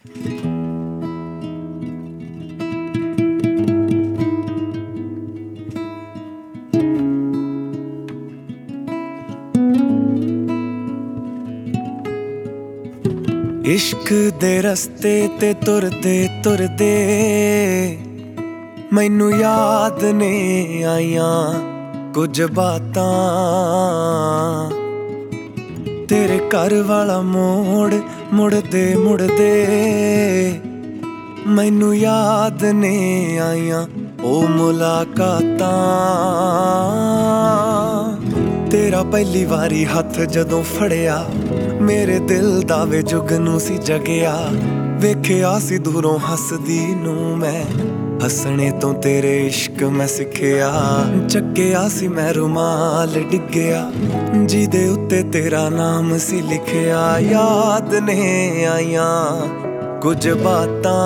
इश्क दे रस्ते ते तुरदे तुरदे मैनू याद ने आईयां कुछ बातां। तेरे घर वाला मोड़ मुड़दे मुड़दे मैनू याद ने आईयां ओ मुलाकातां। तेरा पहली वारी हथ जदों फड़िया मेरे दिल दा वे जुगनू सी जगिया। वेखिया सी दूरों हसदी नू मैं हसने तो तेरे इश्क मैं सिखिया। जगिया सी मैं रुमाल डिग्गिया जिदे उत्ते तेरा नाम सी लिखिया। याद ने आईयां कुछ बातां।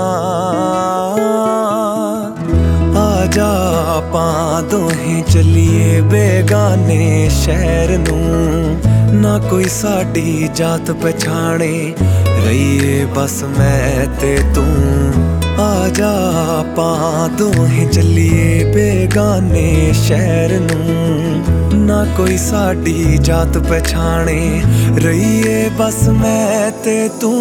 आजा आपां दोहें चलीए बेगाने शहर नू। ना कोई साडी जात पछाणे रहीए बस मैं ते तू। आजा आपां दोहें चलीए बेगाने शहर नू। ना कोई साडी जात पछाणे रहीए बस मैं ते तू।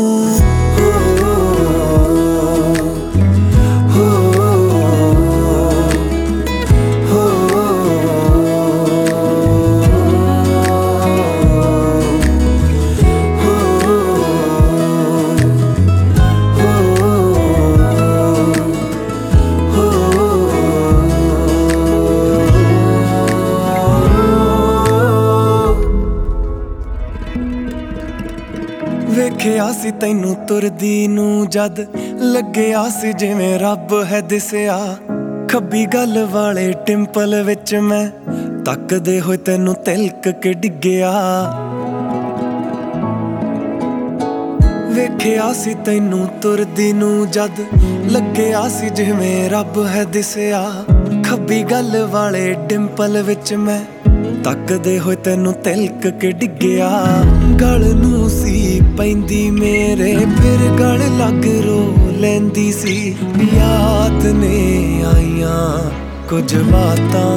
वेखिया सी तैनू तुरदी नू जद लग्गिया सी जिवें रब है दिसिया। खब्बी गल वाले टिंपल विच मैं तकदे होए तैनू तिलक के डिग्गिया। वेखिया सी तैनू तुरदी नू जद लग्गिया सी जिवें रब है दिसिया। खब्बी गल वाले डिंपल विच मैं तकदे होए तैनू तिलक के डिग्गिया। गल नू सी पैंदी मेरे फिर गल लग रो लैंदी सी। याद ने आईयां कुछ बातां।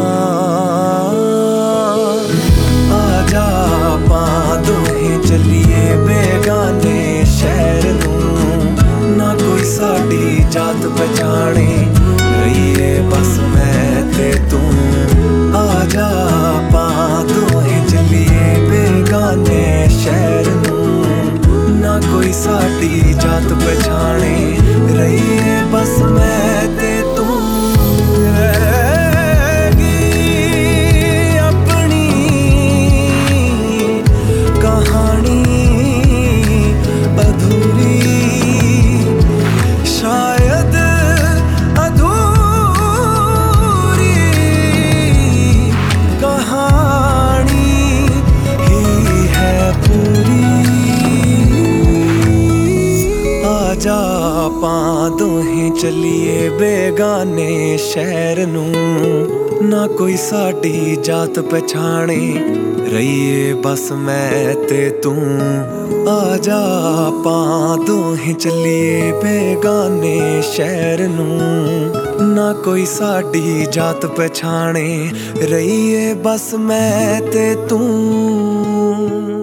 आजा आपां दोहें चलीए बेगाने शहर नू। ना कोई साडी जात पछाणे रहीए बस मैं ते तू। आजा आपां दोहें चलीए बेगाने शहर नू। ना कोई साडी जात पछाणे रहीए बस मैं ते तू। रहेगी अपनी कहानी अधूरी शायद आजा आपां दोहें चलीए बेगाने शहर नू। ना कोई साडी जात पछाणे रहीए बस मैं ते तू। आजा आपां दोहें चलीए बेगाने शहर नू। ना कोई साडी जात पछाणे रहीए बस मैं ते तू।